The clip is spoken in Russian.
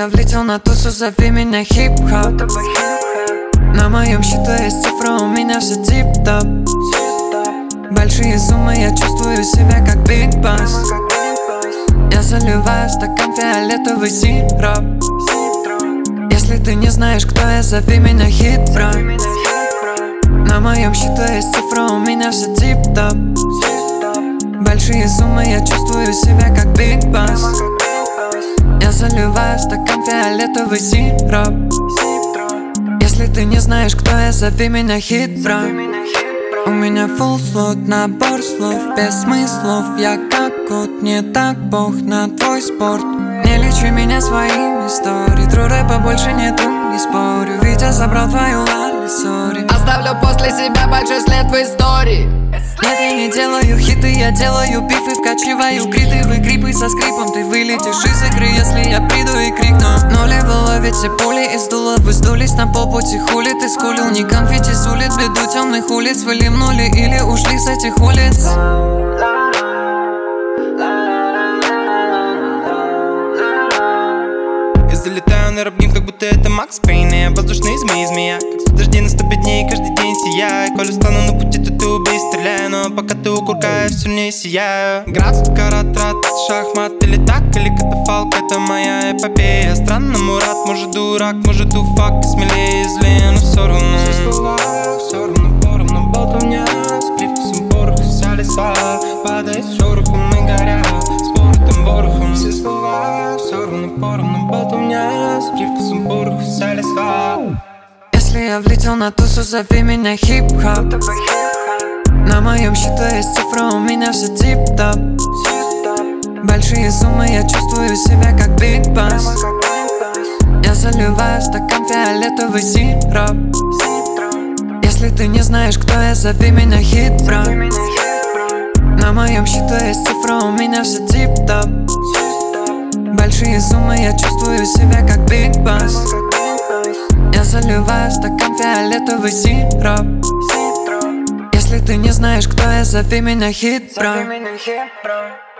я влетел на тусу, зови меня хип-хоп. На моем счету есть цифра, у меня все тип-топ. Большие суммы, я чувствую себя как Биг Босс. Я заливаю стакан фиолетовый сироп. Если ты не знаешь, кто я, зови меня хит-бро. На моем счету есть цифра, у меня все тип-топ. Большие суммы, я чувствую себя как Биг Босс. Я заливаю стакан фиолетовый сироп. Если ты не знаешь, кто я, зови меня хит-бро. У меня full слот, набор слов без смыслов. Я как кот, не так бог на твой спорт. Не лечи меня своими историями. Тру рэпа больше нету, не спорю. Витя забрал твою лали, сори. Оставлю после себя большой след в истории. Нет, я не делаю хиты, я делаю бифы, вкачиваю криты. Вы крипы со скрипом, ты вылетишь из игры, если я приду и крикну. Нули вы ловите пули из дула, вы сдулись на полпути. Хули ты скулил, не конфетти с улиц. Беду темных улиц, вы лимнули или ушли с этих улиц. Я залетаю на рэп-гейм, как будто это Макс Пейн. Я воздушные змеи, змея, как 100 дождей на 105 дней, каждый день сияю. Коль встану на пути, то ты убей, стреляй. Но пока ты у курка, я все не сияю. Град, карат, рад, шахмат, или так, или катафалк. Это моя эпопея. Странно, Мурат, может дурак, может уфак. Смелее, злее, но все равно. Все равно поровну, болтовня. С привкусом пороха, вся листва падает с шорохом и горят спортом, ворохом. Все слова, все равно поровну, болтовня. С привкусом пороха, вся листва. Если я влетел на тусу, зови меня хип-хоп. На моем счету есть цифра, у меня все тип-топ. Большие суммы, я чувствую себя как Биг Босс. Я заливаю стакан фиолетовый сироп. Если ты не знаешь, кто я, зови меня хит-бро. На моем счету есть цифра, у меня все тип-топ. Большие суммы, я чувствую себя как Биг Босс. Я заливаю стакан фиолетовый сироп. Если ты не знаешь, кто я, зови меня хит-бро.